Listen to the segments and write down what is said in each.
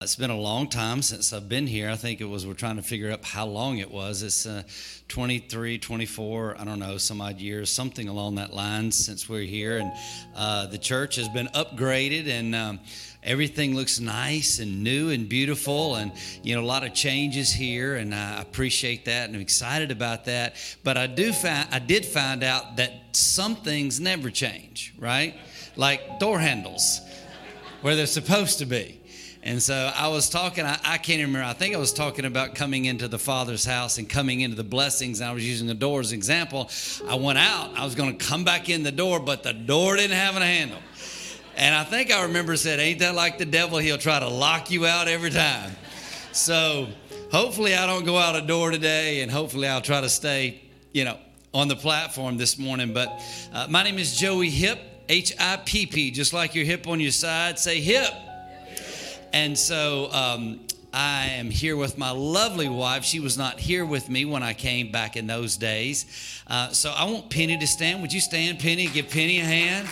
It's been a long time since I've been here. I think we're trying to figure out how long it was. It's 23, 24, I don't know, some odd years, something along that line since we're here. And the church has been upgraded and everything looks nice and new and beautiful. And, a lot of changes here. And I appreciate that and I'm excited about that. But I did find out that some things never change, right? Like door handles where they're supposed to be. And so I was talking, I can't remember, I think I was talking about coming into the Father's house and coming into the blessings, and I was using the door as an example. I went out, I was going to come back in the door, but the door didn't have a handle. And I think I remember said, ain't that like the devil? He'll try to lock you out every time. So hopefully I don't go out a door today, and hopefully I'll try to stay, on the platform this morning. But my name is Joey Hipp, H-I-P-P, just like your hip on your side, say hip. And so I am here with my lovely wife. She was not here with me when I came back in those days. So I want Penny to stand. Would you stand, Penny? Give Penny a hand.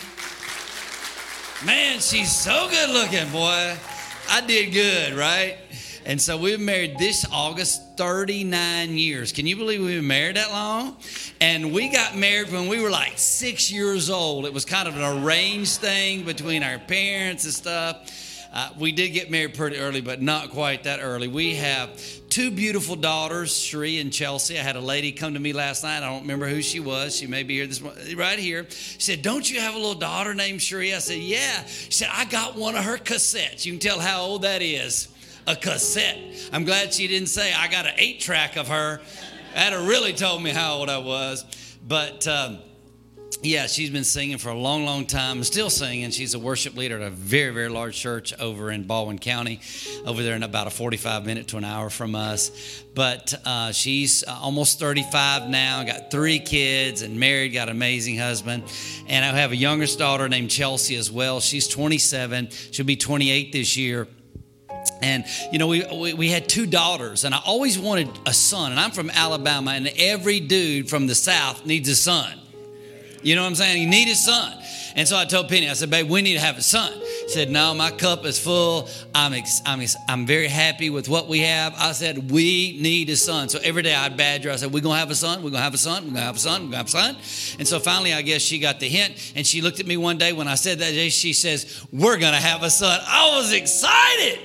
Man, she's so good looking, boy. I did good, right? And so we were married this August, 39 years. Can you believe we've been married that long? And we got married when we were like 6 years old. It was kind of an arranged thing between our parents and stuff. We did get married pretty early, but not quite that early. We have two beautiful daughters, Sheree and Chelsea. I had a lady come to me last night. I don't remember who she was. She may be here this morning, right here. She said, don't you have a little daughter named Sheree? I said, yeah. She said, I got one of her cassettes. You can tell how old that is. A cassette. I'm glad she didn't say I got an 8-track of her. That have really told me how old I was. But yeah, she's been singing for a long, long time, still singing. She's a worship leader at a very, very large church over in Baldwin County, over there in about a 45-minute to an hour from us. But she's almost 35 now, got 3 kids and married, got an amazing husband. And I have a youngest daughter named Chelsea as well. She's 27. She'll be 28 this year. And, we had 2 daughters, and I always wanted a son. And I'm from Alabama, and every dude from the South needs a son. You know what I'm saying? You need a son. And so I told Penny, I said, babe, we need to have a son. She said, no, my cup is full. I'm very happy with what we have. I said, we need a son. So every day I'd badger her. I said, we're going to have a son. We're going to have a son. We're going to have a son. We're going to have a son. And so finally, I guess she got the hint. And she looked at me one day when I said that day. She says, we're going to have a son. I was excited.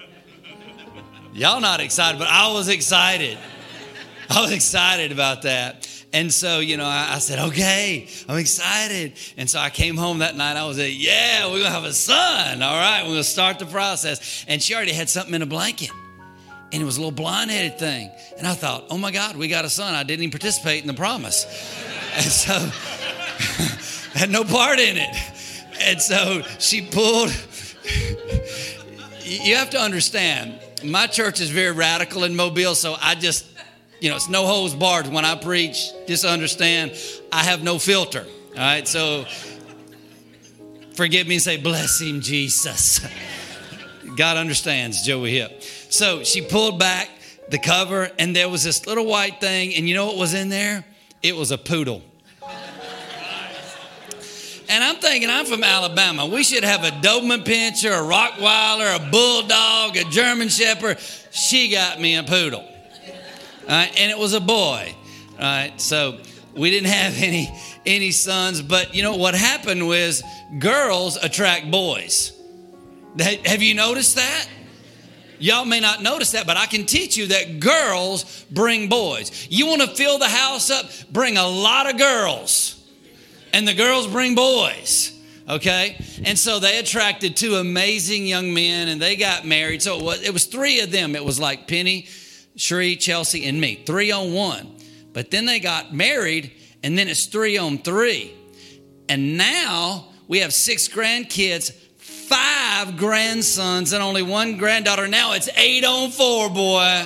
Y'all not excited, but I was excited. I was excited about that. And so, I said, okay, I'm excited. And so I came home that night. I was like, yeah, we're going to have a son. All right, we're going to start the process. And she already had something in a blanket. And it was a little blonde-headed thing. And I thought, oh, my God, we got a son. I didn't even participate in the promise. And so had no part in it. And so she pulled. You have to understand, my church is very radical in Mobile, so I just... it's no holds barred when I preach. Just understand, I have no filter. All right, so forgive me and say, bless him, Jesus. God understands, Joey Hipp. So she pulled back the cover, and there was this little white thing, and you know what was in there? It was a poodle. And I'm thinking, I'm from Alabama. We should have a Doberman Pinscher, a Rottweiler, a Bulldog, a German Shepherd. She got me a poodle. And it was a boy. All right, so we didn't have any sons. But what happened was girls attract boys. Have you noticed that? Y'all may not notice that, but I can teach you that girls bring boys. You want to fill the house up? Bring a lot of girls. And the girls bring boys. Okay? And so they attracted 2 amazing young men, and they got married. So it was 3 of them. It was like Penny, Sheree, Chelsea, and me, 3 on 1. But then they got married, and then it's 3 on 3. And now we have 6 grandkids, 5 grandsons, and only 1 granddaughter. Now it's 8 on 4, boy.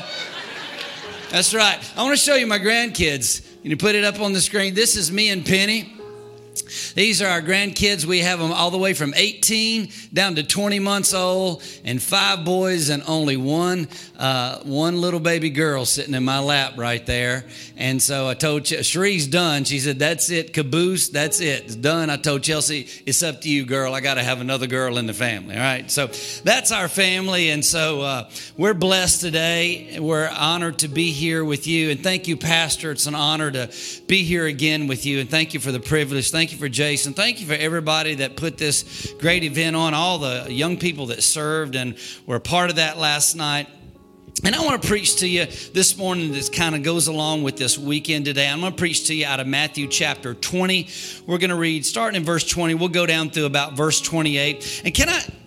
That's right. I want to show you my grandkids. You can put it up on the screen. This is me and Penny. These are our grandkids. We have them all the way from 18 down to 20 months old, and 5 boys and only one little baby girl sitting in my lap right there. And so I told Cherie's done. She said, "That's it, caboose. That's it. It's done." I told Chelsea, "It's up to you, girl. I got to have another girl in the family." All right. So that's our family. And so we're blessed today. We're honored to be here with you. And thank you, Pastor. It's an honor to be here again with you. And thank you for the privilege. Thank you for Jason. Thank you for everybody that put this great event on, all the young people that served and were a part of that last night. And I want to preach to you this morning. This kind of goes along with this weekend today. I'm going to preach to you out of Matthew chapter 20. We're going to read starting in verse 20. We'll go down through about verse 28. And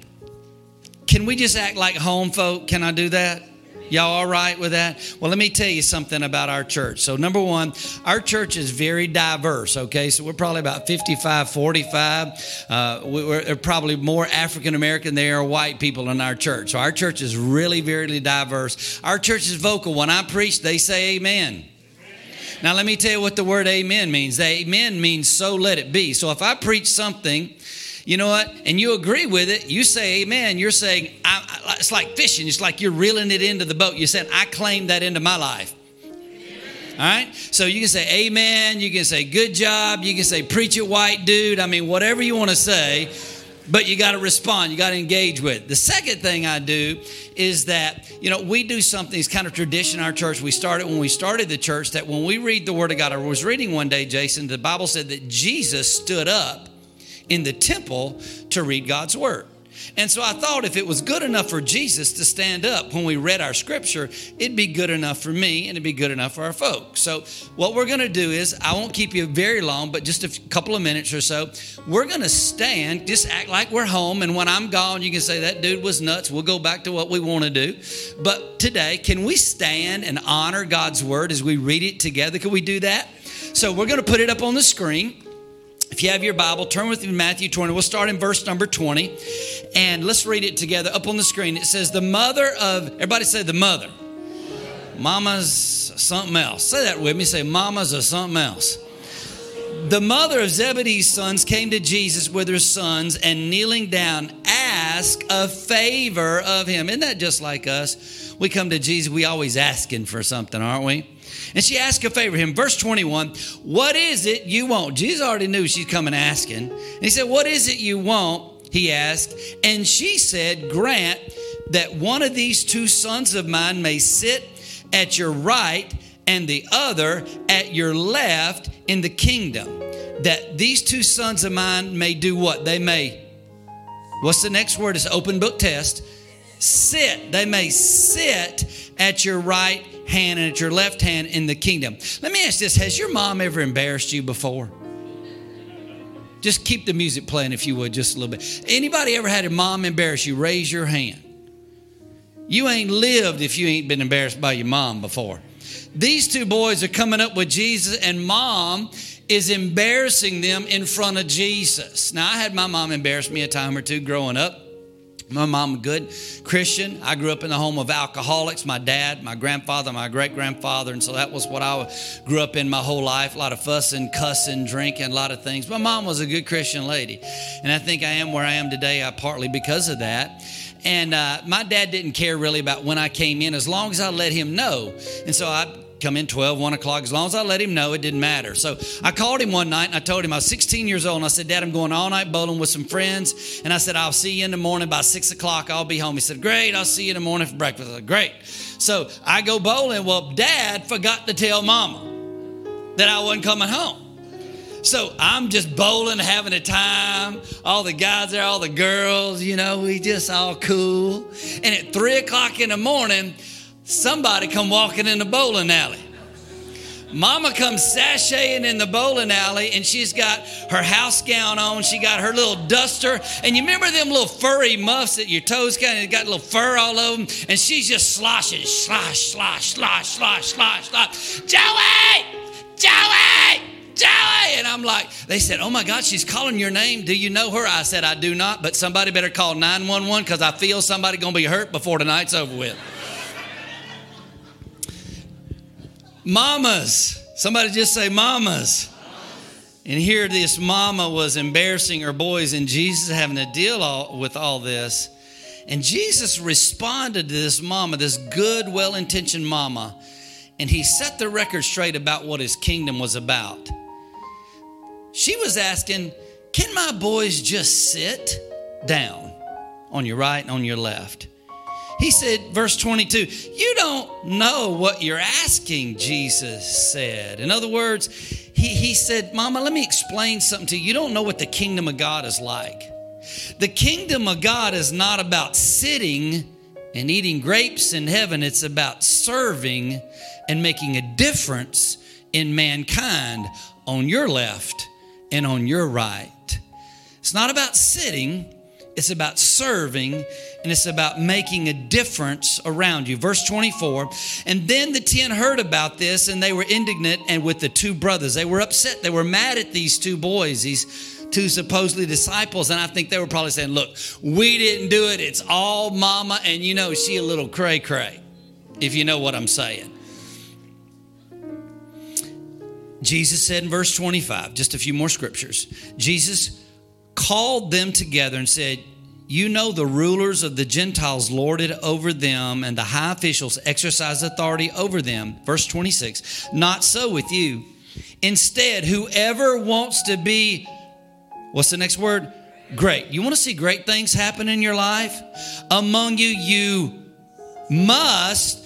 can we just act like home folk? Can I do that? Y'all all right with that? Well, let me tell you something about our church. So number one, our church is very diverse, okay? So we're probably about 55, 45. We're probably more African-American than there are white people in our church. So our church is really, very diverse. Our church is vocal. When I preach, they say amen. Now, let me tell you what the word amen means. The amen means so let it be. So if I preach something, you know what? And you agree with it. You say amen. You're saying, it's like fishing. It's like you're reeling it into the boat. You're saying, I claim that into my life. All right? So you can say amen. You can say good job. You can say preach it, white dude. I mean, whatever you want to say. But you got to respond. You got to engage with it. The second thing I do is that, we do something. It's kind of tradition in our church. When we started the church, that when we read the Word of God, I was reading one day, Jason, the Bible said that Jesus stood up in the temple to read God's word. And so I thought if it was good enough for Jesus to stand up when we read our scripture, it'd be good enough for me and it'd be good enough for our folks. So what we're going to do is, I won't keep you very long, but just a couple of minutes or so, we're going to stand, just act like we're home. And when I'm gone, you can say that dude was nuts. We'll go back to what we want to do. But today, can we stand and honor God's word as we read it together? Can we do that? So we're going to put it up on the screen. If you have your Bible, turn with me to Matthew 20. We'll start in verse number 20. And let's read it together up on the screen. It says, everybody say the mother. Mama's something else. Say that with me. Say, mama's or something else. The mother of Zebedee's sons came to Jesus with her sons and kneeling down, asked a favor of him. Isn't that just like us? We come to Jesus, we always asking for something, aren't we? And she asked a favor of him. Verse 21, what is it you want? Jesus already knew she's coming asking. And he said, what is it you want? He asked. And she said, grant that one of these 2 sons of mine may sit at your right and the other at your left in the kingdom. That these 2 sons of mine may do what? They may, what's the next word? It's an open book test. Sit. They may sit at your right hand and at your left hand in the kingdom. Let me ask this. Has your mom ever embarrassed you before? Just keep the music playing if you would, just a little bit. Anybody ever had a mom embarrass you? Raise your hand. You ain't lived if you ain't been embarrassed by your mom before. These 2 boys are coming up with Jesus, and mom is embarrassing them in front of Jesus. Now, I had my mom embarrass me a time or two growing up. My mom, a good Christian. I grew up in the home of alcoholics. My dad, my grandfather, my great-grandfather. And so that was what I grew up in my whole life. A lot of fussing, cussing, drinking, a lot of things. My mom was a good Christian lady. And I think I am where I am today partly because of that. And my dad didn't care really about when I came in as long as I let him know. And so I'd come in 12, 1 o'clock. As long as I let him know, it didn't matter. So I called him one night and I told him I was 16 years old. And I said, Dad, I'm going all night bowling with some friends. And I said, I'll see you in the morning. By 6 o'clock, I'll be home. He said, great. I'll see you in the morning for breakfast. I said, great. So I go bowling. Well, Dad forgot to tell Mama that I wasn't coming home. So I'm just bowling, having a time. All the guys there, all the girls, we just all cool. And at 3 o'clock in the morning, somebody come walking in the bowling alley. Mama comes sashaying in the bowling alley, and she's got her house gown on. She got her little duster. And you remember them little furry muffs that your toes kind of got a little fur all over them? And she's just sloshing, slosh, slosh, slosh, slosh, slosh, slosh. Joey! Joey! Joey! And I'm like, they said, oh my God, she's calling your name. Do you know her? I said, I do not, but somebody better call 911 because I feel somebody going to be hurt before tonight's over with. Mamas. Somebody just say mamas. And here this mama was embarrassing her boys, and Jesus having to deal with all this. And Jesus responded to this mama, this good, well-intentioned mama, and he set the record straight about what his kingdom was about. She was asking, can my boys just sit down on your right and on your left? He said, verse 22, you don't know what you're asking, Jesus said. In other words, he said, Mama, let me explain something to you. You don't know what the kingdom of God is like. The kingdom of God is not about sitting and eating grapes in heaven. It's about serving and making a difference in mankind on your left and on your right. It's not about sitting. It's about serving, and it's about making a difference around you. Verse 24, and then the 10 heard about this, and they were indignant, and with the two brothers. They were upset. They were mad at these two boys, these two supposedly disciples, and I think they were probably saying, look, we didn't do it. It's all mama, and you know she a little cray-cray, if you know what I'm saying. Jesus said in verse 25, just a few more scriptures, Jesus called them together and said, you know the rulers of the Gentiles lord it over them, and the high officials exercise authority over them. Verse 26, not so with you. Instead, whoever wants to be, what's the next word? Great. You want to see great things happen in your life? Among you, you must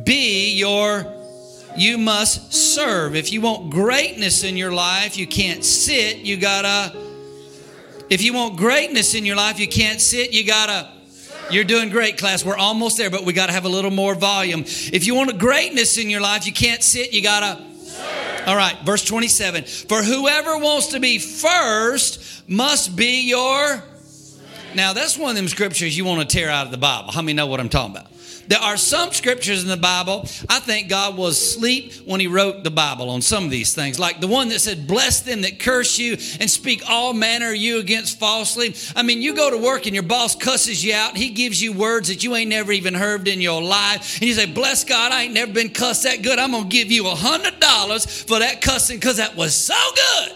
serve. If you want greatness in your life, you can't sit, you gotta. If you want greatness in your life, you can't sit, you gotta. You're doing great, class. We're almost there, but we gotta have a little more volume. If you want a greatness in your life, you can't sit, you gotta. All right, verse 27. For whoever wants to be first must be your. Now, that's one of them scriptures you want to tear out of the Bible. How many know what I'm talking about? There are some scriptures in the Bible, I think God was asleep when he wrote the Bible on some of these things. Like the one that said, bless them that curse you and speak all manner of you against falsely. I mean, you go to work and your boss cusses you out. He gives you words that you ain't never even heard in your life. And you say, bless God, I ain't never been cussed that good. I'm going to give you $100 for that cussing because that was so good.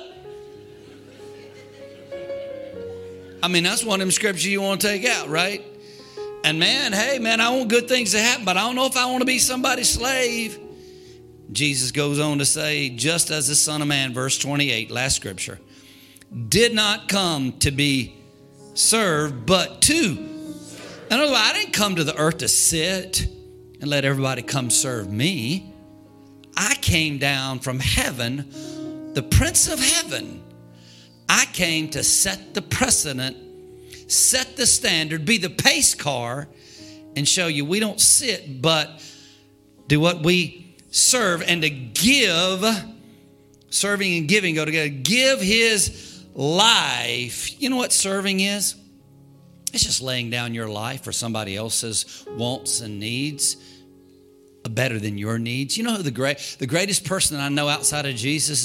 I mean, that's one of them scriptures you want to take out, right? And man, hey man, I want good things to happen, but I don't know if I want to be somebody's slave. Jesus goes on to say, just as the Son of Man, verse 28, last scripture, did not come to be served, but to. In other words, I didn't come to the earth to sit and let everybody come serve me. I came down from heaven, the Prince of Heaven. I came to set the precedent, set the standard, be the pace car, and show you we don't sit, but do what we serve. And to give, serving and giving go together. Give his life. You know what serving is? It's just laying down your life for somebody else's wants and needs better than your needs. You know who the greatest person that I know outside of Jesus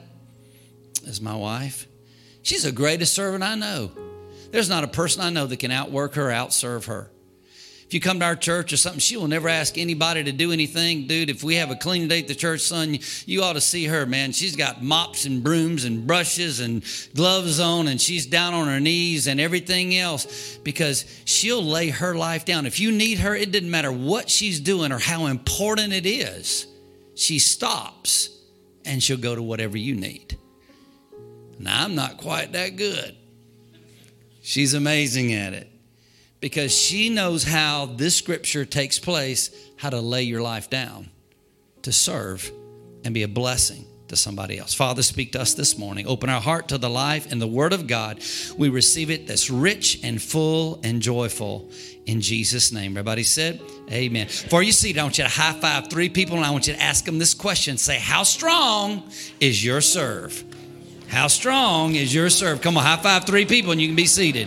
is my wife. She's the greatest servant I know. There's not a person I know that can outwork her, outserve her. If you come to our church or something, she will never ask anybody to do anything. Dude, if we have a clean day at the church, son, you ought to see her, man. She's got mops and brooms and brushes and gloves on, and she's down on her knees and everything else because she'll lay her life down. If you need her, it doesn't matter what she's doing or how important it is. She stops and she'll go to whatever you need. Now, I'm not quite that good. She's amazing at it because she knows how this scripture takes place, how to lay your life down, to serve and be a blessing to somebody else. Father, speak to us this morning. Open our heart to the life and the word of God. We receive it that's rich and full and joyful in Jesus' name. Everybody said, amen. Before you see it, I want you to high five 3 people and I want you to ask them this question. Say, how strong is your serve? How strong is your serve? Come on, high five 3 people and you can be seated.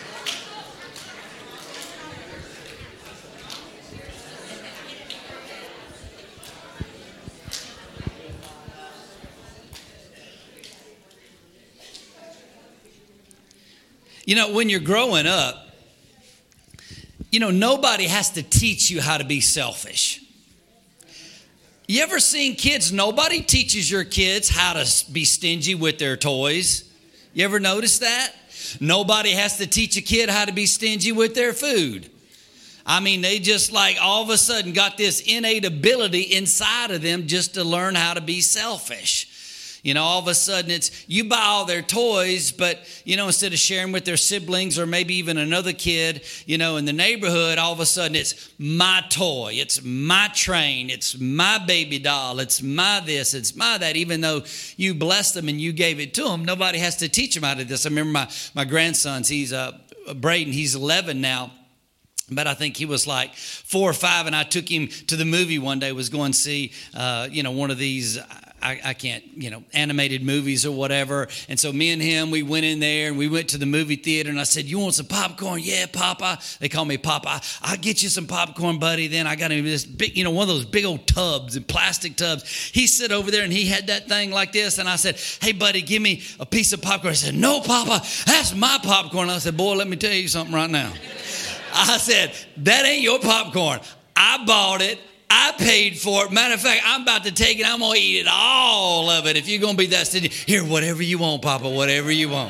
You know, when you're growing up, you know, nobody has to teach you how to be selfish. You ever seen kids? Nobody teaches your kids how to be stingy with their toys. You ever notice that? Nobody has to teach a kid how to be stingy with their food. I mean, they just like all of a sudden got this innate ability inside of them just to learn how to be selfish. You know, all of a sudden it's you buy all their toys, but, you know, instead of sharing with their siblings or maybe even another kid, you know, in the neighborhood, all of a sudden it's my toy, it's my train, it's my baby doll, it's my this, it's my that. Even though you blessed them and you gave it to them, nobody has to teach them how to do this. I remember my grandsons, he's Braden, he's 11 now. But I think he was like 4 or 5, and I took him to the movie one day, was going to see, one of these, I can't, animated movies or whatever. And so me and him, we went in there and we went to the movie theater, and I said, you want some popcorn? Yeah, Papa. They call me Papa. I'll get you some popcorn, buddy. Then I got him this big, one of those big old tubs and plastic tubs. He sit over there and he had that thing like this. And I said, hey, buddy, give me a piece of popcorn. He said, no, Papa, that's my popcorn. I said, boy, let me tell you something right now. I said, that ain't your popcorn. I bought it. I paid for it. Matter of fact, I'm about to take it. I'm going to eat it, all of it. If you're going to be that stingy, here, whatever you want, Papa, whatever you want.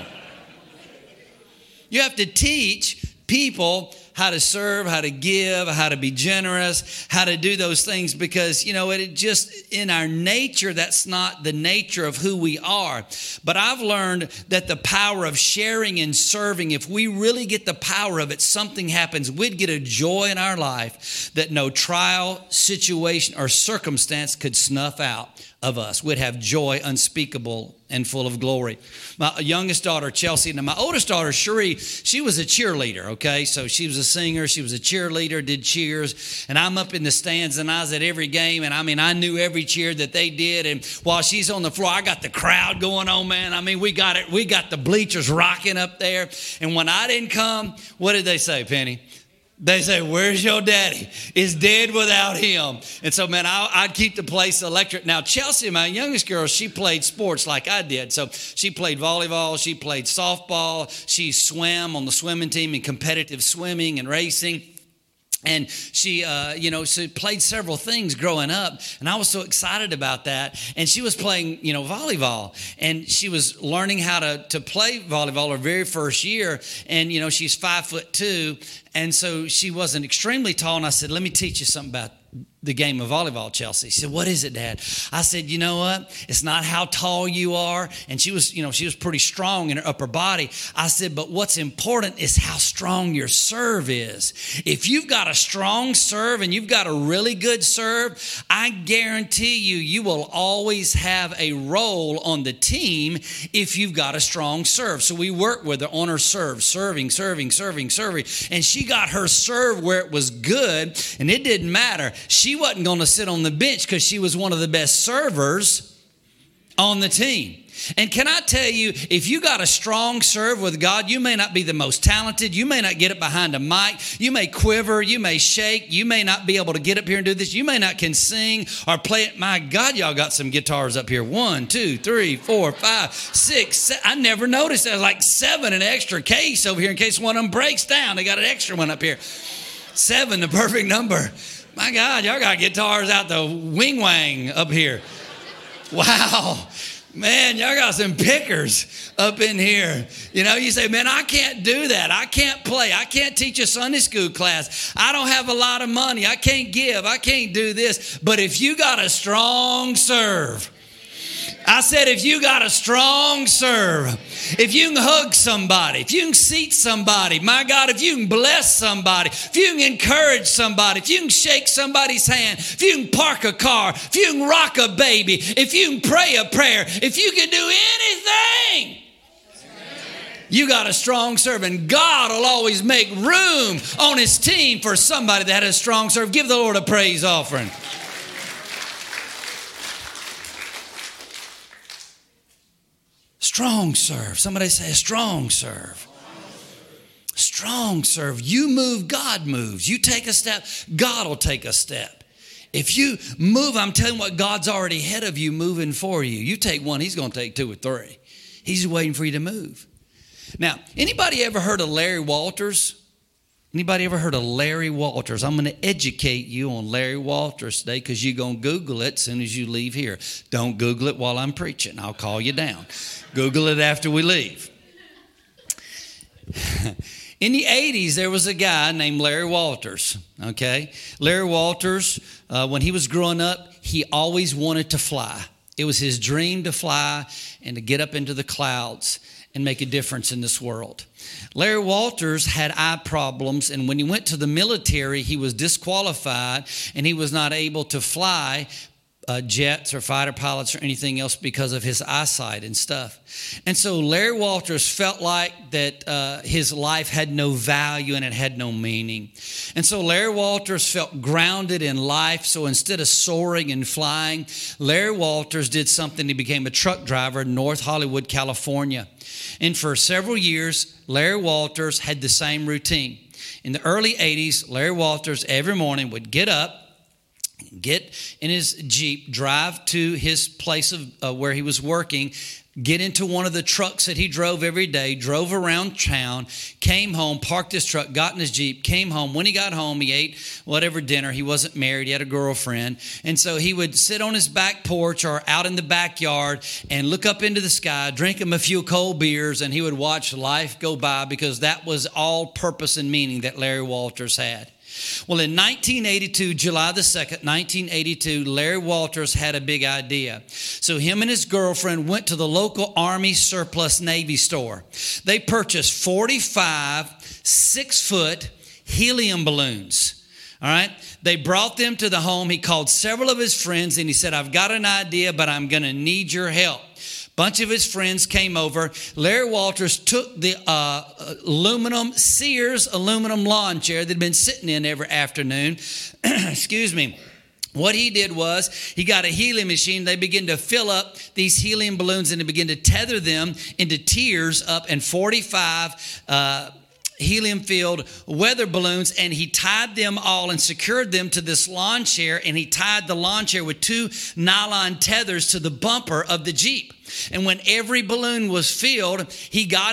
You have to teach people how to serve, how to give, how to be generous, how to do those things, because, it just in our nature, that's not the nature of who we are. But I've learned that the power of sharing and serving, if we really get the power of it, something happens. We'd get a joy in our life that no trial, situation, or circumstance could snuff out of us. We'd have joy unspeakable and full of glory. My youngest daughter, Chelsea, and my oldest daughter, Cherie, she was a cheerleader, okay? So she was a singer, she was a cheerleader, did cheers, and I'm up in the stands, and I was at every game, and I knew every cheer that they did, and while she's on the floor, I got the crowd going on, man. We got the bleachers rocking up there, and when I didn't come, what did they say, Penny? They say, where's your daddy? Is dead without him. And so, man, I'd keep the place electric. Now, Chelsea, my youngest girl, she played sports like I did. So she played volleyball. She played softball. She swam on the swimming team in competitive swimming and racing. And she, she played several things growing up, and I was so excited about that. And she was playing, volleyball, and she was learning how to play volleyball her very first year. And, she's 5'2", and so she wasn't extremely tall. And I said, let me teach you something about the game of volleyball, Chelsea. She said, what is it, Dad? I said, you know what? It's not how tall you are. And she was pretty strong in her upper body. I said, but what's important is how strong your serve is. If you've got a strong serve and you've got a really good serve, I guarantee you will always have a role on the team if you've got a strong serve. So we worked with her on her serve, serving. And she got her serve where it was good, and it didn't matter. She wasn't going to sit on the bench because she was one of the best servers on the team. And can I tell you, if you got a strong serve with God, you may not be the most talented. You may not get it behind a mic. You may quiver. You may shake. You may not be able to get up here and do this. You may not can sing or play it. My God, y'all got some guitars up here. 1, 2, 3, 4, 5, 6, 7. I never noticed there's like 7 in an extra case over here in case one of them breaks down. They got an extra one up here. 7, the perfect number. My God, y'all got guitars out the wing-wang up here. Wow. Man, y'all got some pickers up in here. You say, man, I can't do that. I can't play. I can't teach a Sunday school class. I don't have a lot of money. I can't give. I can't do this. But if you got a strong serve, I said, if you got a strong serve, if you can hug somebody, if you can seat somebody, my God, if you can bless somebody, if you can encourage somebody, if you can shake somebody's hand, if you can park a car, if you can rock a baby, if you can pray a prayer, if you can do anything, you got a strong serve, and God will always make room on his team for somebody that has a strong serve. Give the Lord a praise offering. Strong serve. Somebody say a strong serve. Strong serve. You move, God moves. You take a step, God will take a step. If you move, I'm telling you what, God's already ahead of you moving for you. You take one, he's going to take 2 or 3. He's waiting for you to move. Now, anybody ever heard of Larry Walters? Anybody ever heard of Larry Walters? I'm going to educate you on Larry Walters today because you're going to Google it as soon as you leave here. Don't Google it while I'm preaching. I'll call you down. Google it after we leave. In the 80s, there was a guy named Larry Walters, okay? Larry Walters, when he was growing up, he always wanted to fly. It was his dream to fly and to get up into the clouds and make a difference in this world. Larry Walters had eye problems, and when he went to the military, he was disqualified, and he was not able to fly jets or fighter pilots or anything else because of his eyesight and stuff. And so Larry Walters felt like that his life had no value and it had no meaning. And so Larry Walters felt grounded in life. So instead of soaring and flying, Larry Walters did something. He became a truck driver in North Hollywood, California. And for several years, Larry Walters had the same routine. In the early 80s, Larry Walters every morning would get up, get in his Jeep, drive to his place of where he was working, get into one of the trucks that he drove every day, drove around town, came home, parked his truck, got in his Jeep, came home. When he got home, he ate whatever dinner. He wasn't married. He had a girlfriend. And so he would sit on his back porch or out in the backyard and look up into the sky, drink him a few cold beers, and he would watch life go by because that was all purpose and meaning that Larry Walters had. Well, in 1982, July the 2nd, 1982, Larry Walters had a big idea. So him and his girlfriend went to the local Army surplus Navy store. They purchased 45 6-foot helium balloons. All right. They brought them to the home. He called several of his friends and he said, I've got an idea, but I'm going to need your help. Bunch of his friends came over. Larry Walters took the Sears aluminum lawn chair that had been sitting in every afternoon. Excuse me. What he did was he got a helium machine. They began to fill up these helium balloons and they began to tether them into tiers up in 45 helium-filled weather balloons, and he tied them all and secured them to this lawn chair, and he tied the lawn chair with 2 nylon tethers to the bumper of the Jeep. And when every balloon was filled, he had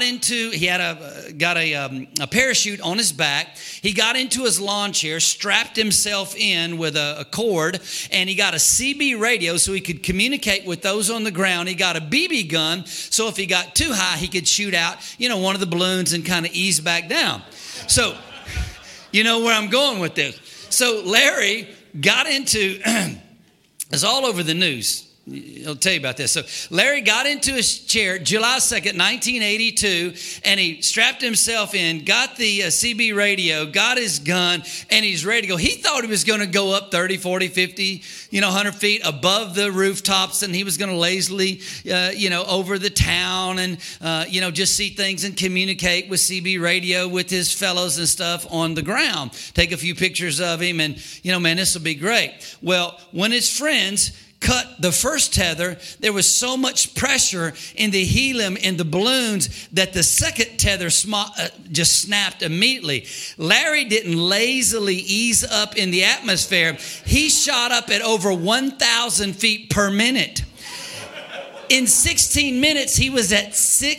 a parachute on his back. He got into his lawn chair, strapped himself in with a cord, and he got a CB radio so he could communicate with those on the ground. He got a BB gun so if he got too high, he could shoot out, one of the balloons and kind of ease back down. So, you know where I'm going with this. So Larry got into, it's all over the news. I'll tell you about this. So Larry got into his chair July 2nd, 1982, and he strapped himself in, got the CB radio, got his gun, and he's ready to go. He thought he was going to go up 30, 40, 50, 100 feet above the rooftops, and he was going to lazily, over the town and, just see things and communicate with CB radio with his fellows and stuff on the ground. Take a few pictures of him and, man, this will be great. Well, when his friends cut the first tether, there was so much pressure in the helium in the balloons that the second tether just snapped immediately. Larry didn't lazily ease up in the atmosphere. He shot up at over 1,000 feet per minute. In 16 minutes, he was at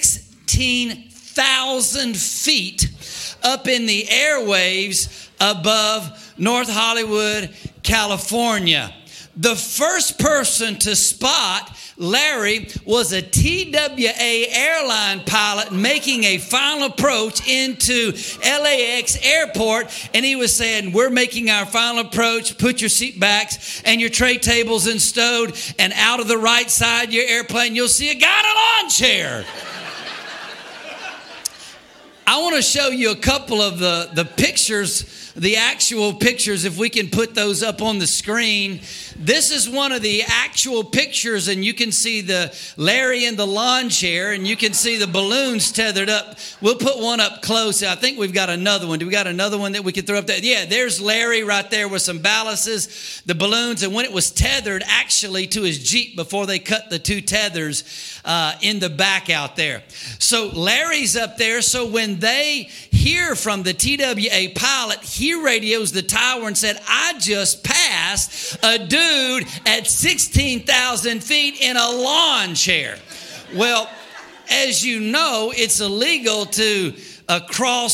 16,000 feet up in the airwaves above North Hollywood, California. The first person to spot Larry was a TWA airline pilot making a final approach into LAX airport. And he was saying, we're making our final approach. Put your seat backs and your tray tables in stowed. And out of the right side of your airplane, you'll see a guy in a lawn chair. I want to show you a couple of the pictures, the actual pictures, if we can put those up on the screen. This is one of the actual pictures, and you can see the Larry in the lawn chair, and you can see the balloons tethered up. We'll put one up close. I think we've got another one. Do we got another one that we could throw up there? Yeah, there's Larry right there with some ballasts, the balloons, and when it was tethered actually to his Jeep before they cut the 2 tethers in the back out there. So Larry's up there, so when they hear from the TWA pilot, he radios the tower and said, I just passed a dude at 16,000 feet in a lawn chair. Well, as you know, it's illegal to cross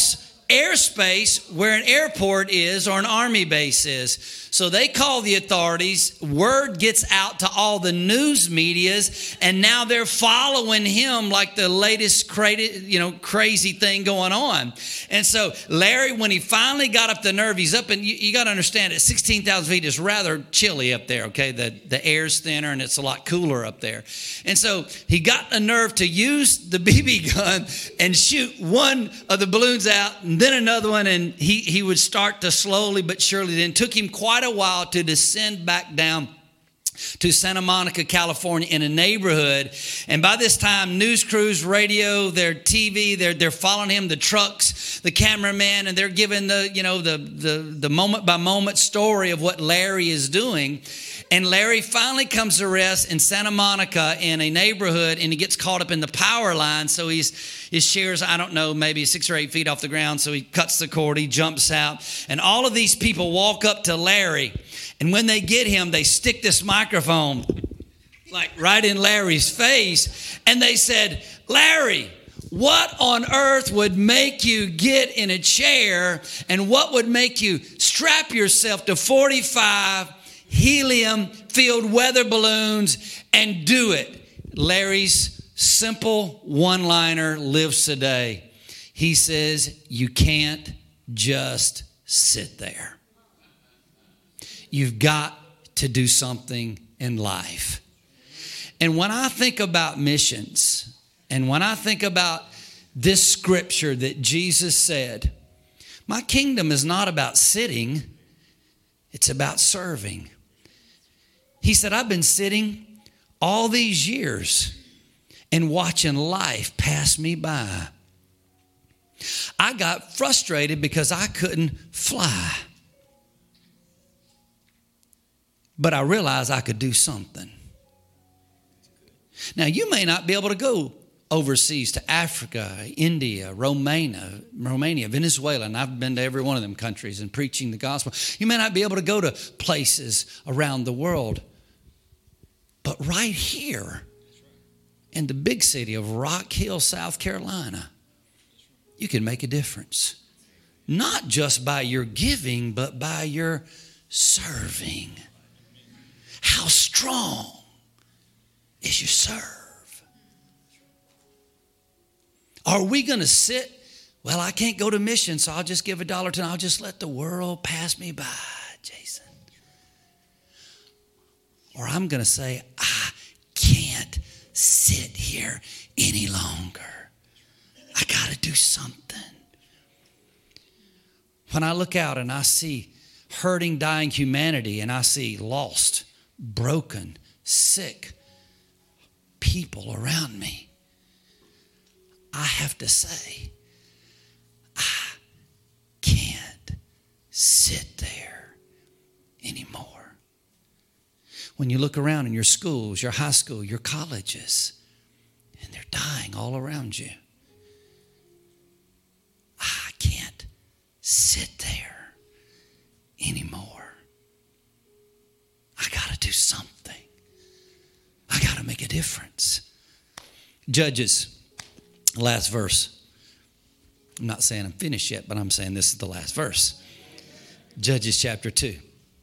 airspace where an airport is or an army base is. So they call the authorities. Word gets out to all the news medias, and now they're following him like the latest crazy thing going on. And so Larry, when he finally got up the nerve, he's up, and you got to understand, at 16,000 feet, it's rather chilly up there, okay? The air's thinner, and it's a lot cooler up there. And so he got the nerve to use the BB gun and shoot one of the balloons out, and then another one, and he would start to slowly but surely. Then took him quite a while to descend back down to Santa Monica, California, in a neighborhood. And by this time, news crews, radio, their TV, they're following him, the trucks, the cameraman, and they're giving the moment by moment story of what Larry is doing. And Larry finally comes to rest in Santa Monica in a neighborhood, and he gets caught up in the power line. So his chair's, I don't know, maybe 6 or 8 feet off the ground. So he cuts the cord, he jumps out, and all of these people walk up to Larry. And when they get him, they stick this microphone like right in Larry's face. And they said, "Larry, what on earth would make you get in a chair, and what would make you strap yourself to 45 helium-filled weather balloons and do it?" Larry's simple one-liner lives today. He says, "You can't just sit there. You've got to do something in life." And when I think about missions, and when I think about this scripture that Jesus said, my kingdom is not about sitting, it's about serving. He said, I've been sitting all these years and watching life pass me by. I got frustrated because I couldn't fly. But I realized I could do something. Now, you may not be able to go overseas to Africa, India, Romania, Venezuela, and I've been to every one of them countries and preaching the gospel. You may not be able to go to places around the world. But right here in the big city of Rock Hill, South Carolina, you can make a difference. Not just by your giving, but by your serving. How strong is your serve? Are we going to sit, well, I can't go to mission, so I'll just give $1 to, I'll just let the world pass me by, Jason. Or I'm going to say, I can't sit here any longer. I got to do something. When I look out and I see hurting, dying humanity, and I see lost, broken, sick people around me, I have to say, I can't sit there anymore. When you look around in your schools, your high school, your colleges, and they're dying all around you, I can't sit there anymore. I got to do something. I got to make a difference. Judges, last verse. I'm not saying I'm finished yet, but I'm saying this is the last verse. Judges chapter 2.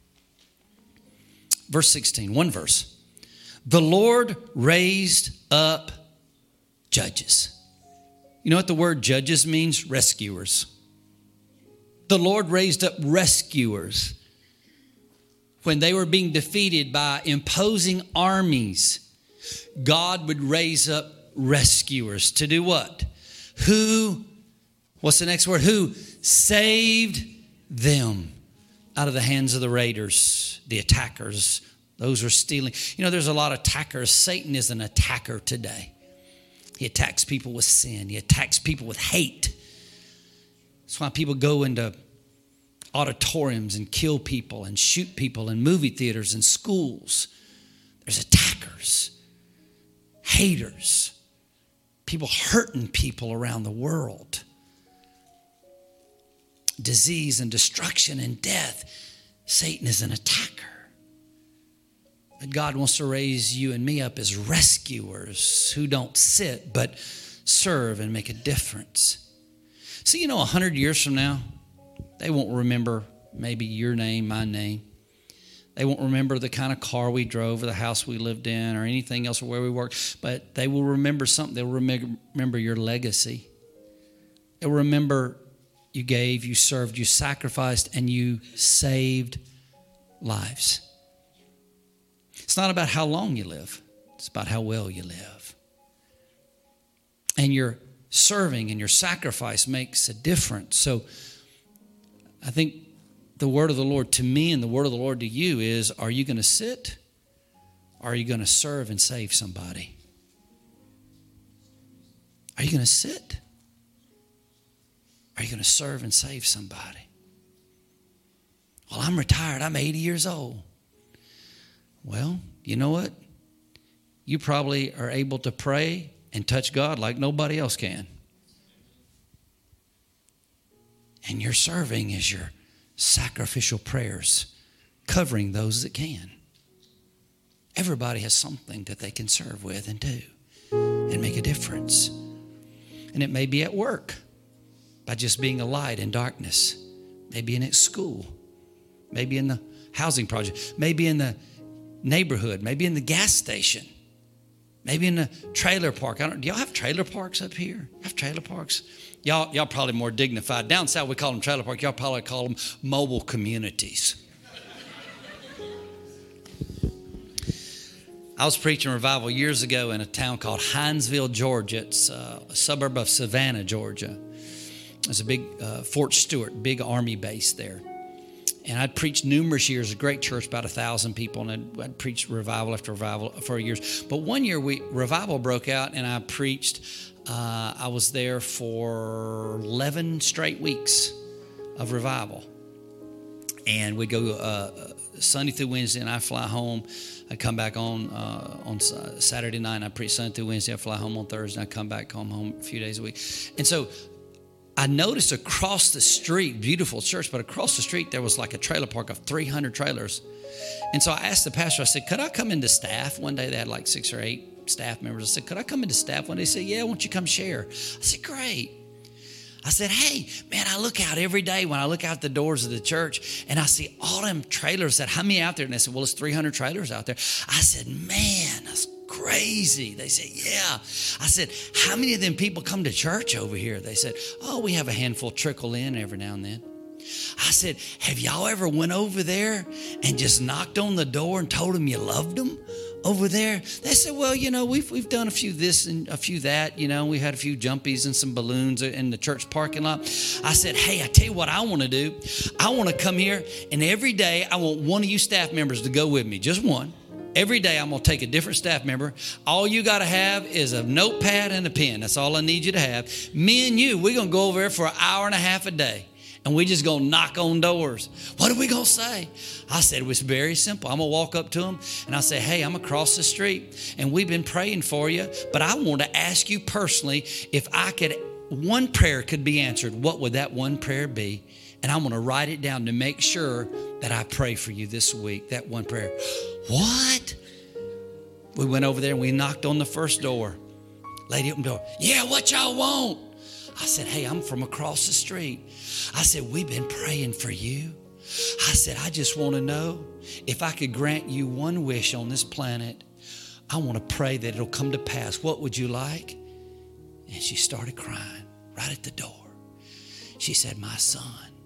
Verse 16, one verse. The Lord raised up judges. You know what the word judges means? Rescuers. The Lord raised up rescuers. When they were being defeated by imposing armies, God would raise up rescuers to do what? What's the next word? Who saved them out of the hands of the raiders, the attackers. Those are stealing. You know, there's a lot of attackers. Satan is an attacker today. He attacks people with sin. He attacks people with hate. That's why people go into auditoriums and kill people and shoot people in movie theaters and schools. There's attackers, haters, people hurting people around the world. Disease and destruction and death. Satan is an attacker. But God wants to raise you and me up as rescuers who don't sit but serve and make a difference. See, 100 years from now, they won't remember maybe your name, my name. They won't remember the kind of car we drove or the house we lived in or anything else or where we worked. But they will remember something. They'll remember your legacy. They'll remember you gave, you served, you sacrificed, and you saved lives. It's not about how long you live. It's about how well you live. And your serving and your sacrifice makes a difference. So I think the word of the Lord to me and the word of the Lord to you is, are you going to sit or are you going to serve and save somebody? Are you going to sit? Are you going to serve and save somebody? Well, I'm retired. I'm 80 years old. Well, you know what? You probably are able to pray and touch God like nobody else can. And your serving is your sacrificial prayers, covering those that can. Everybody has something that they can serve with and do and make a difference. And it may be at work by just being a light in darkness. Maybe in at school. Maybe in the housing project. Maybe in the neighborhood. Maybe in the gas station. Maybe in the trailer park. Do y'all have trailer parks up here? Have trailer parks? Y'all probably more dignified. Down south we call them trailer park. Y'all probably call them mobile communities. I was preaching revival years ago in a town called Hinesville, Georgia. It's a suburb of Savannah, Georgia. There's a big Fort Stewart, big army base there. And I'd preached numerous years, a great church, about 1,000 people, and I'd preached revival after revival for years. But one year, revival broke out, and I preached. I was there for 11 straight weeks of revival. And we'd go Sunday through Wednesday, and I'd fly home. I'd come back on Saturday night, and I'd preach Sunday through Wednesday. I'd fly home on Thursday, and I'd come back home a few days a week. And so I noticed across the street, beautiful church, but across the street there was like a trailer park of 300 trailers. And so I asked the pastor, I said, could I come into staff? One day they had like 6 or 8 staff members. I said, could I come into staff one day? He said, yeah, why don't you come share? I said, great. I said, hey, man, I look out every day when I look out the doors of the church and I see all them trailers that, how many out there? And they said, well, it's 300 trailers out there. I said, man, that's crazy. They said, yeah. I said, how many of them people come to church over here? They said, oh, we have a handful trickle in every now and then. I said, have y'all ever went over there and just knocked on the door and told them you loved them over there? They said, well, we've done a few this and a few that, we had a few jumpies and some balloons in the church parking lot. I said, hey, I tell you what I want to do. I want to come here, and every day I want one of you staff members to go with me, just one. Every day I'm going to take a different staff member. All you got to have is a notepad and a pen. That's all I need you to have. Me and you, we're going to go over there for an hour and a half a day. And we just going to knock on doors. What are we going to say? I said, it was very simple. I'm going to walk up to them and I say, hey, I'm across the street and we've been praying for you. But I want to ask you personally, if one prayer could be answered, what would that one prayer be? And I'm going to write it down to make sure that I pray for you this week, that one prayer. What? We went over there and we knocked on the first door. Lady opened the door. Yeah, what y'all want? I said, hey, I'm from across the street. I said, we've been praying for you. I said, I just want to know if I could grant you one wish on this planet. I want to pray that it'll come to pass. What would you like? And she started crying right at the door. She said, my son.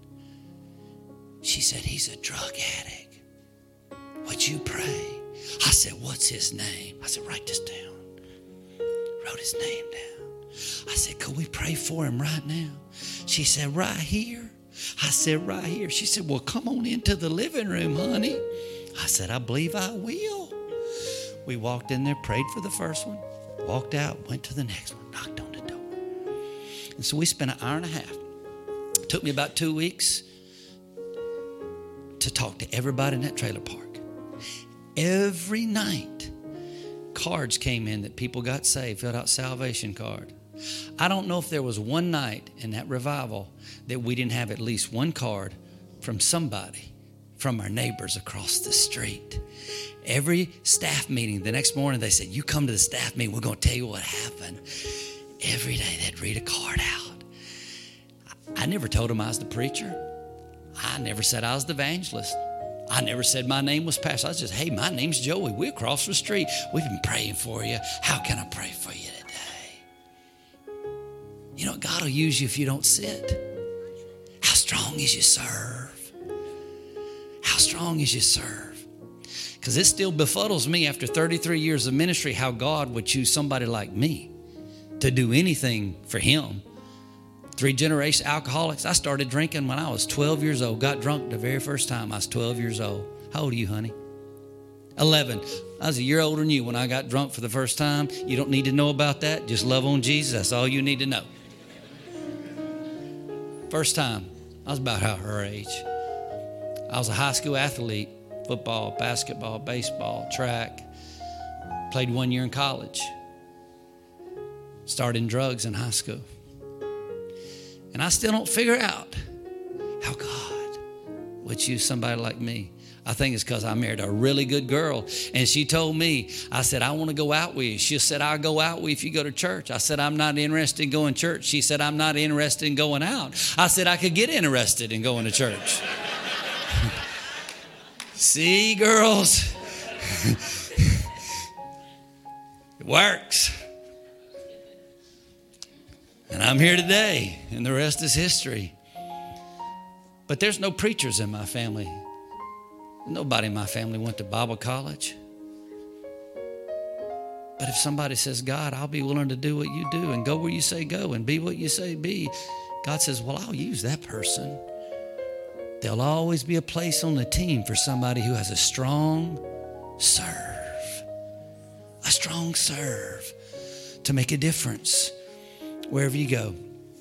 She said, he's a drug addict. Would you pray? I said, what's his name? I said, write this down. Wrote his name down. I said, could we pray for him right now? She said, right here. I said, right here. She said, well, come on into the living room, honey. I said, I believe I will. We walked in there, prayed for the first one, walked out, went to the next one, knocked on the door. And so we spent an hour and a half. It took me about 2 weeks to talk to everybody in that trailer park. Every night, cards came in that people got saved, filled out salvation card. I don't know if there was one night in that revival that we didn't have at least one card from somebody, from our neighbors across the street. Every staff meeting, the next morning they said, you come to the staff meeting, we're going to tell you what happened. Every day they'd read a card out. I never told them I was the preacher. I never said I was the evangelist. I never said my name was pastor. I was just, hey, my name's Joey. We're across the street. We've been praying for you. How can I pray for you today? You know, God will use you if you don't sit. How strong is you serve? How strong is you serve? Because it still befuddles me after 33 years of ministry how God would choose somebody like me to do anything for him. 3-generation alcoholics. I started drinking when I was 12 years old. Got drunk the very first time I was 12 years old. How old are you, honey? 11. I was a year older than you when I got drunk for the first time. You don't need to know about that. Just love on Jesus. That's all you need to know. First time. I was about her age. I was a high school athlete. Football, basketball, baseball, track. Played 1 year in college. Started in drugs in high school. And I still don't figure out how God would choose somebody like me. I think it's because I married a really good girl. And she told me, I said, I want to go out with you. She said, I'll go out with you if you go to church. I said, I'm not interested in going to church. She said, I'm not interested in going out. I said, I could get interested in going to church. See, girls? It works. And I'm here today, and the rest is history. But there's no preachers in my family. Nobody in my family went to Bible college. But if somebody says, God, I'll be willing to do what you do and go where you say go and be what you say be, God says, well, I'll use that person. There'll always be a place on the team for somebody who has a strong serve. A strong serve to make a difference wherever you go.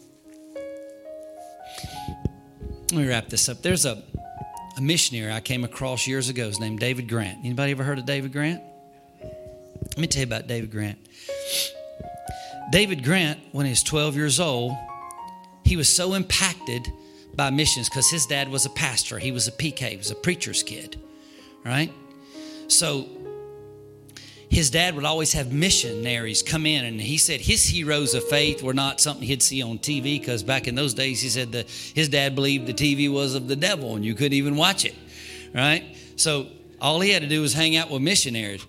Let me wrap this up. There's a missionary I came across years ago. His name David Grant. Anybody ever heard of David Grant? Let me tell you about David Grant. David Grant, when he was 12 years old, he was so impacted by missions because his dad was a pastor. He was a PK. He was a preacher's kid, right? So his dad would always have missionaries come in, and he said his heroes of faith were not something he'd see on TV because back in those days, he said that his dad believed the TV was of the devil and you couldn't even watch it, right? So all he had to do was hang out with missionaries.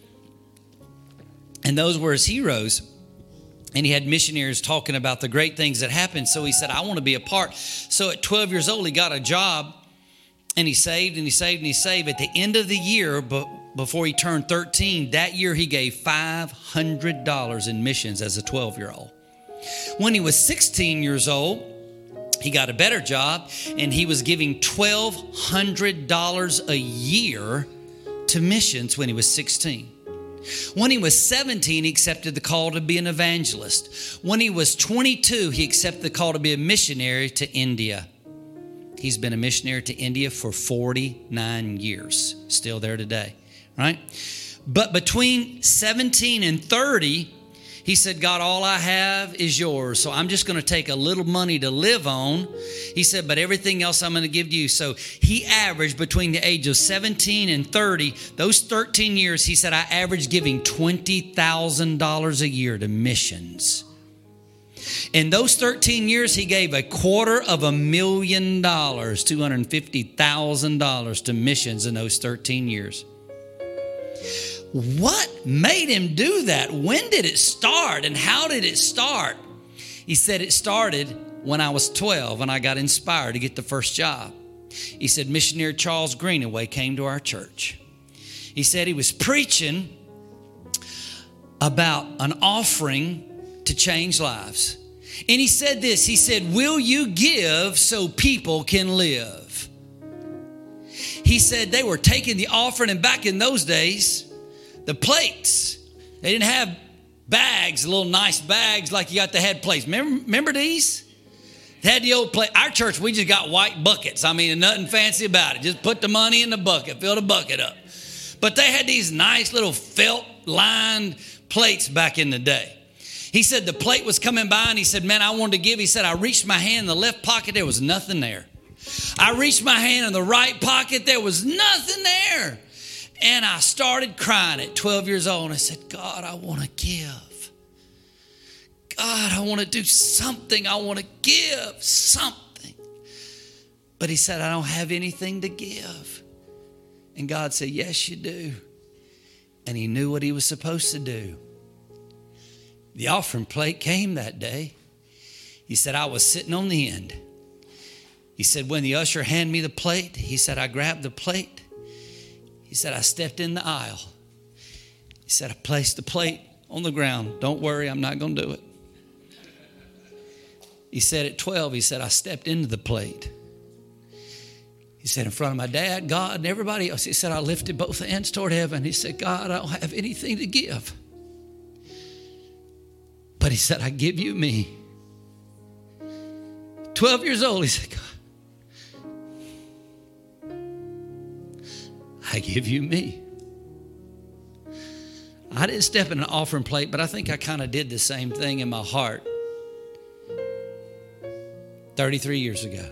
And those were his heroes. And he had missionaries talking about the great things that happened. So he said, I want to be a part. So at 12 years old, he got a job, and he saved and he saved and he saved. At the end of the year, but before he turned 13, that year he gave $500 in missions as a 12-year-old. When he was 16 years old, he got a better job, and he was giving $1,200 a year to missions when he was 16. When he was 17, he accepted the call to be an evangelist. When he was 22, he accepted the call to be a missionary to India. He's been a missionary to India for 49 years, still there today, right? But between 17 and 30, he said, God, all I have is yours. So I'm just going to take a little money to live on. He said, but everything else I'm going to give to you. So he averaged between the age of 17 and 30, those 13 years, he said, I averaged giving $20,000 a year to missions. In those 13 years, he gave $250,000, $250,000 to missions in those 13 years. What made him do that? When did it start and how did it start? He said it started when I was 12 and I got inspired to get the first job. He said missionary Charles Greenaway came to our church. He said he was preaching about an offering to change lives. And he said this, he said, will you give so people can live? He said they were taking the offering, and back in those days, the plates, they didn't have bags, little nice bags like you got the head plates. Remember these? They had the old plate. Our church, we just got white buckets. I mean, nothing fancy about it. Just put the money in the bucket, fill the bucket up. But they had these nice little felt-lined plates back in the day. He said the plate was coming by, and he said, man, I wanted to give. He said, I reached my hand in the left pocket. There was nothing there. I reached my hand in the right pocket. There was nothing there. And I started crying at 12 years old. And I said, God, I want to give. God, I want to do something. I want to give something. But he said, I don't have anything to give. And God said, yes, you do. And he knew what he was supposed to do. The offering plate came that day. He said, I was sitting on the end. He said, when the usher handed me the plate, he said, I grabbed the plate. He said, I stepped in the aisle. He said, I placed the plate on the ground. Don't worry, I'm not going to do it. He said at 12, he said, I stepped into the plate. He said, in front of my dad, God, and everybody else, he said, I lifted both hands toward heaven. He said, God, I don't have anything to give. But he said, I give you me. 12 years old, he said, God, I give you me. I didn't step in an offering plate, but I think I kind of did the same thing in my heart 33 years ago.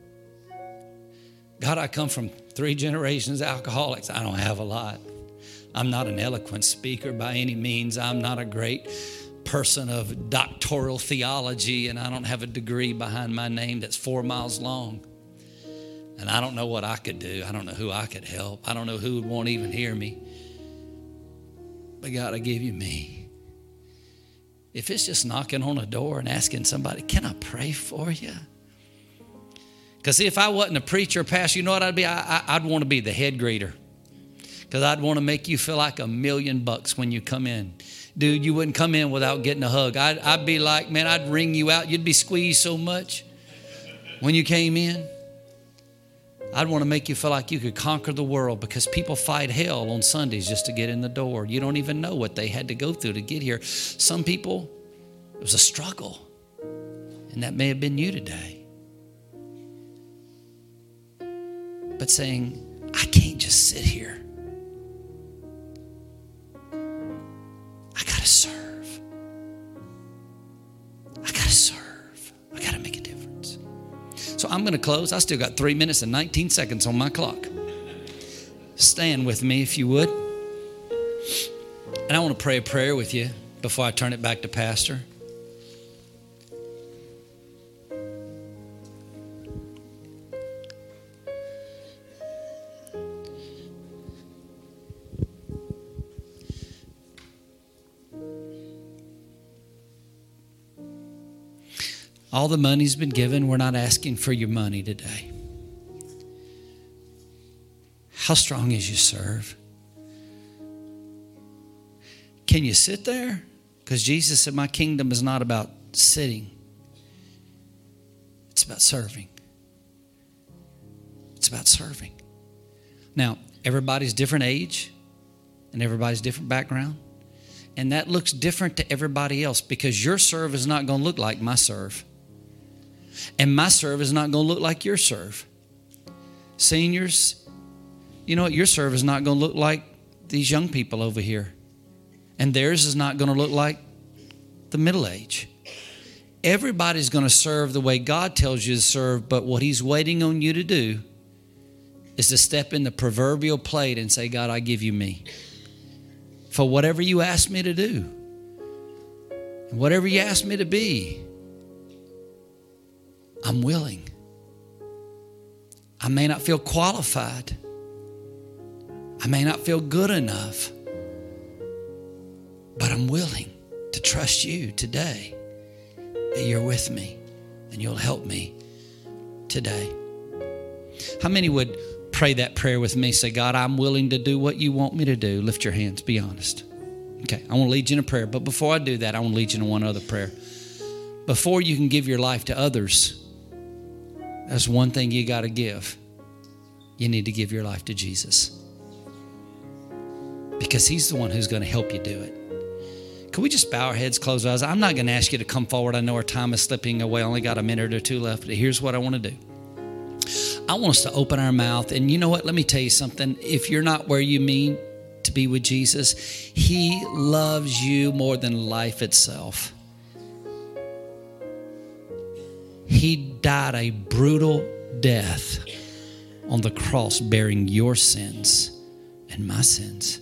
God, I come from 3 generations of alcoholics. I don't have a lot. I'm not an eloquent speaker by any means. I'm not a great person of doctoral theology, and I don't have a degree behind my name that's 4 miles long. And I don't know what I could do. I don't know who I could help. I don't know who would want to even hear me. But God, I give you me. If it's just knocking on a door and asking somebody, can I pray for you? Because if I wasn't a preacher or pastor, you know what I'd be? I'd want to be the head greeter. Because I'd want to make you feel like $1 million when you come in. Dude, you wouldn't come in without getting a hug. I'd be like, man, I'd wring you out. You'd be squeezed so much when you came in. I'd want to make you feel like you could conquer the world, because people fight hell on Sundays just to get in the door. You don't even know what they had to go through to get here. Some people, it was a struggle. And that may have been you today. But saying, I can't just sit here. I got to serve. I got to serve. I got to make a difference. So I'm going to close. I still got 3 minutes and 19 seconds on my clock. Stand with me if you would. And I want to pray a prayer with you before I turn it back to Pastor. All the money's been given. We're not asking for your money today. How strong is you serve? Can you sit there? Because Jesus said, my kingdom is not about sitting. It's about serving. It's about serving. Now, everybody's different age and everybody's different background. And that looks different to everybody else, because your serve is not going to look like my serve. And my serve is not going to look like your serve. Seniors, you know what? Your serve is not going to look like these young people over here. And theirs is not going to look like the middle age. Everybody's going to serve the way God tells you to serve, but what He's waiting on you to do is to step in the proverbial plate and say, God, I give you me. For whatever you ask me to do, and whatever you ask me to be, I'm willing. I may not feel qualified. I may not feel good enough. But I'm willing to trust you today that you're with me and you'll help me today. How many would pray that prayer with me? Say, God, I'm willing to do what you want me to do. Lift your hands. Be honest. Okay, I want to lead you in a prayer. But before I do that, I want to lead you in one other prayer. Before you can give your life to others, there's one thing you got to give. You need to give your life to Jesus, because He's the one who's going to help you do it. Can we just bow our heads, close our eyes? I'm not going to ask you to come forward. I know our time is slipping away. I only got a minute or two left. But here's what I want to do. I want us to open our mouth. And you know what? Let me tell you something. If you're not where you mean to be with Jesus, He loves you more than life itself. He died a brutal death on the cross, bearing your sins and my sins,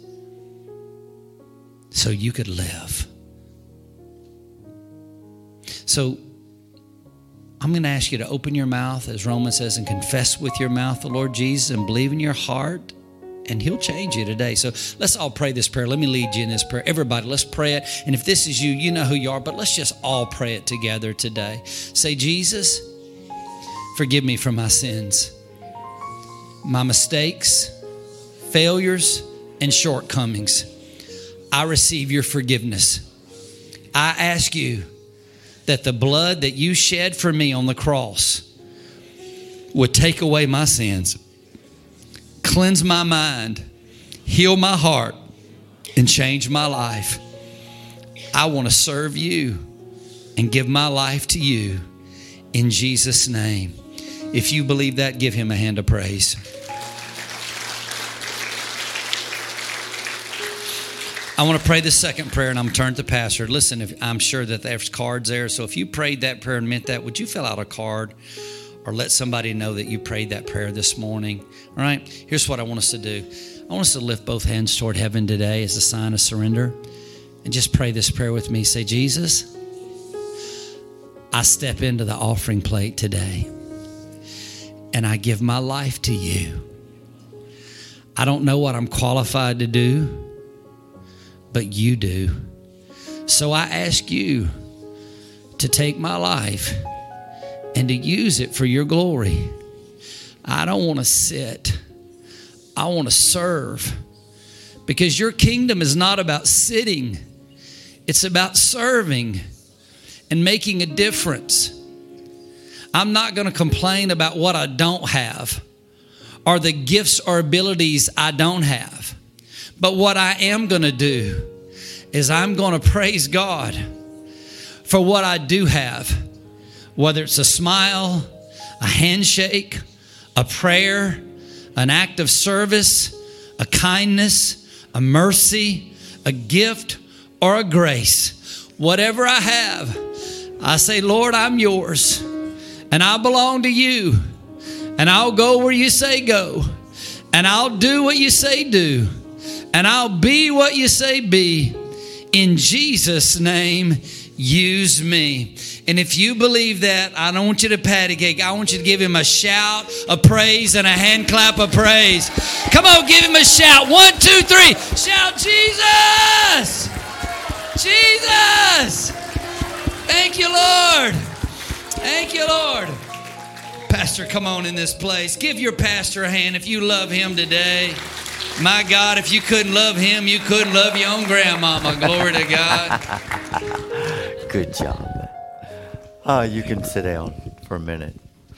so you could live. So I'm going to ask you to open your mouth, as Romans says, and confess with your mouth the Lord Jesus and believe in your heart, and He'll change you today. So let's all pray this prayer. Let me lead you in this prayer. Everybody, let's pray it. And if this is you, you know who you are, but let's just all pray it together today. Say, Jesus, forgive me for my sins, my mistakes, failures, and shortcomings. I receive your forgiveness. I ask you that the blood that you shed for me on the cross would take away my sins, cleanse my mind, heal my heart, and change my life. I want to serve you and give my life to you in Jesus' name. If you believe that, give Him a hand of praise. I want to pray the second prayer, and I'm turning to the pastor. Listen, I'm sure that there's cards there. So if you prayed that prayer and meant that, would you fill out a card or let somebody know that you prayed that prayer this morning? All right, here's what I want us to do. I want us to lift both hands toward heaven today as a sign of surrender and just pray this prayer with me. Say, Jesus, I step into the offering plate today and I give my life to you. I don't know what I'm qualified to do, but you do. So I ask you to take my life and to use it for your glory. I don't want to sit. I want to serve, because your kingdom is not about sitting. It's about serving and making a difference. I'm not going to complain about what I don't have or the gifts or abilities I don't have. But what I am going to do is I'm going to praise God for what I do have, whether it's a smile, a handshake, a prayer, an act of service, a kindness, a mercy, a gift, or a grace. Whatever I have, I say, Lord, I'm yours, and I belong to you, and I'll go where you say go, and I'll do what you say do, and I'll be what you say be. In Jesus' name, use me. And if you believe that, I don't want you to patty cake. I want you to give Him a shout of praise and a hand clap of praise. Come on, give Him a shout. 1, 2, 3. Shout, Jesus! Jesus! Thank you, Lord. Thank you, Lord. Pastor, come on in this place. Give your pastor a hand if you love him today. My God, if you couldn't love him, you couldn't love your own grandmama. Glory to God. Good job. You can sit down for a minute.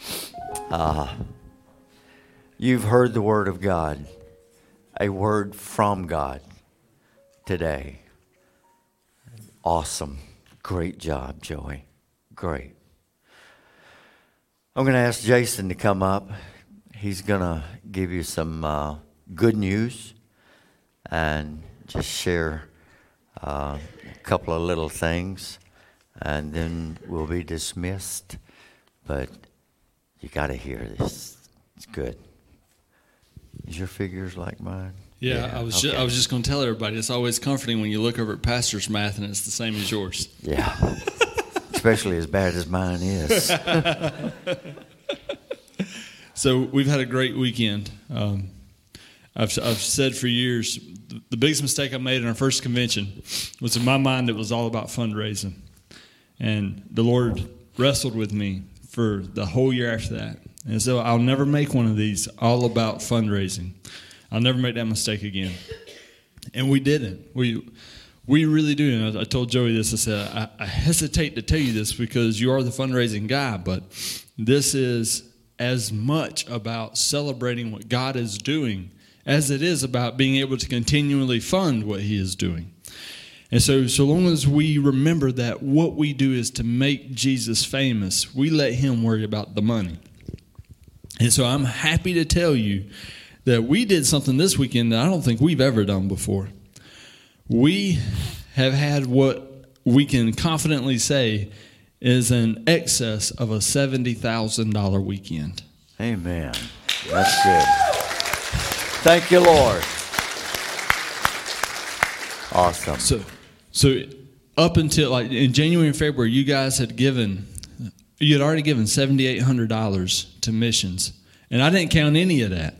You've heard the word of God, a word from God today. Awesome. Great job, Joey. Great. I'm going to ask Jason to come up. He's going to give you some good news and just share a couple of little things, and then we'll be dismissed. But you got to hear this. It's good. Is your figures like mine? Yeah, I was just going to tell everybody, it's always comforting when you look over at pastor's math and it's the same as yours. Yeah, especially as bad as mine is. So we've had a great weekend. I've said for years, the biggest mistake I made in our first convention was, in my mind, it was all about fundraising. And the Lord wrestled with me for the whole year after that. And so I'll never make one of these all about fundraising. I'll never make that mistake again. And we didn't. We really do. And I told Joey this. I said, I hesitate to tell you this because you are the fundraising guy, but this is as much about celebrating what God is doing as it is about being able to continually fund what He is doing. And so long as we remember that what we do is to make Jesus famous, we let Him worry about the money. And so I'm happy to tell you that we did something this weekend that I don't think we've ever done before. We have had what we can confidently say is an excess of a $70,000 weekend. Amen. That's good. Thank you, Lord. Awesome. So up until like in January and February, you guys had given you had already given $7,800 to missions. And I didn't count any of that.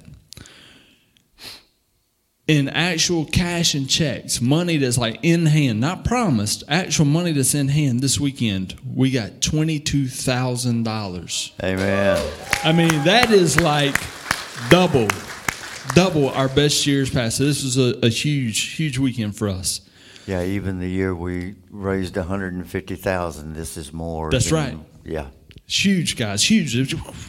In actual cash and checks, money that's like in hand, not promised, actual money that's in hand this weekend, we got $22,000. Amen. I mean, that is like double our best years past. So this was a huge weekend for us. Yeah, even the year we raised $150,000, this is more. That's right. Yeah. It's huge, guys, huge.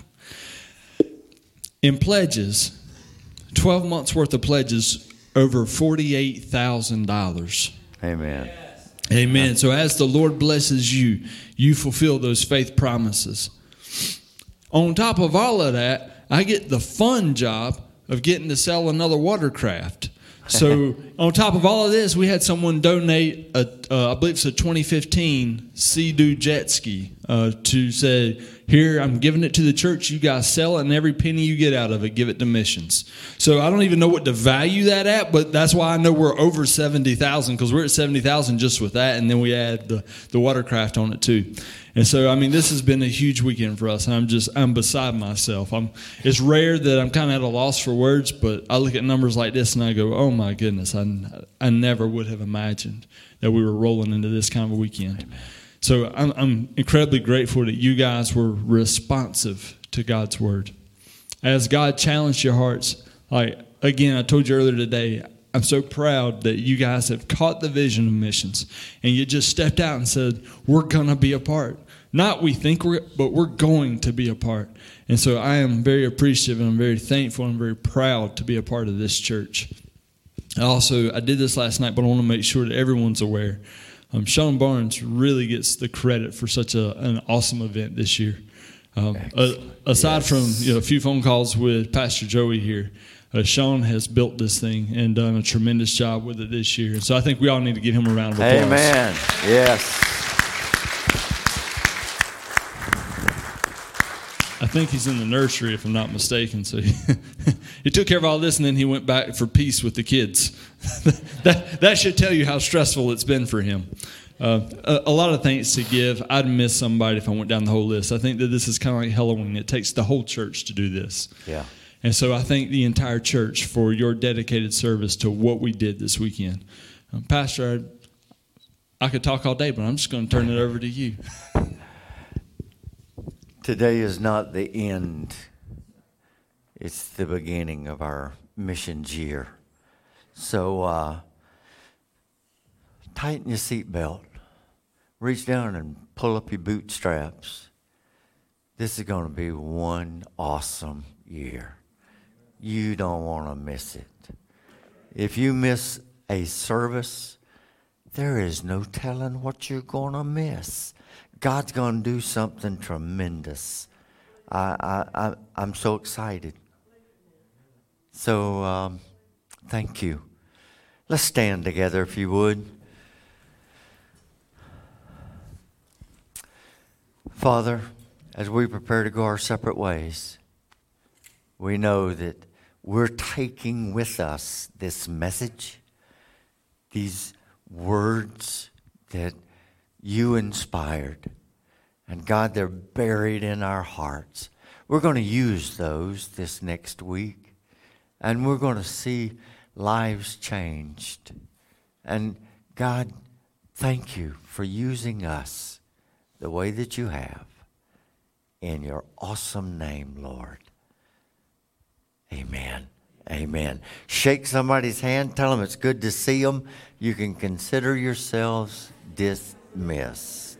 In pledges, 12 months worth of pledges, over $48,000. Amen. Amen. So as the Lord blesses you, you fulfill those faith promises. On top of all of that, I get the fun job of getting to sell another watercraft. So on top of all of this, we had someone donate, I believe it's a 2015 Sea-Doo jet ski to say, here, I'm giving it to the church. You guys sell it, and every penny you get out of it, give it to missions. So I don't even know what to value that at, but that's why I know we're over $70,000, because we're at $70,000 just with that, and then we add the watercraft on it too. And so, I mean, this has been a huge weekend for us, and I'm beside myself. It's rare that I'm kind of at a loss for words, but I look at numbers like this and I go, oh my goodness, I never would have imagined that we were rolling into this kind of a weekend. So I'm incredibly grateful that you guys were responsive to God's word. As God challenged your hearts, like, again, I told you earlier today, I'm so proud that you guys have caught the vision of missions, and you just stepped out and said, we're going to be a part. Not we think but we're going to be a part. And so I am very appreciative, and I'm very thankful, and very proud to be a part of this church. I did this last night, but I want to make sure that everyone's aware. Sean Barnes really gets the credit for such an awesome event this year. Aside from a few phone calls with Pastor Joey here, Sean has built this thing and done a tremendous job with it this year. And so I think we all need to give him a round of applause. Amen. Yes. I think he's in the nursery, if I'm not mistaken. So he took care of all this, and then he went back for peace with the kids. that should tell you how stressful it's been for him. A lot of thanks to give. I'd miss somebody if I went down the whole list. I think that this is kind of like Halloween. It takes the whole church to do this. Yeah. And so I thank the entire church for your dedicated service to what we did this weekend. Pastor, I could talk all day, but I'm just going to turn it over to you. Today is not the end. It's the beginning of our missions year. So tighten your seatbelt. Reach down and pull up your bootstraps. This is going to be one awesome year. You don't want to miss it. If you miss a service, there is no telling what you're going to miss. God's going to do something tremendous. I'm so excited. So thank you. Let's stand together if you would. Father, as we prepare to go our separate ways, we know that we're taking with us this message, these words that you inspired. And God, they're buried in our hearts. We're going to use those this next week, and we're going to see lives changed. And God, thank you for using us the way that you have. In your awesome name, Lord. Amen. Amen. Shake somebody's hand. Tell them it's good to see them. You can consider yourselves dismissed.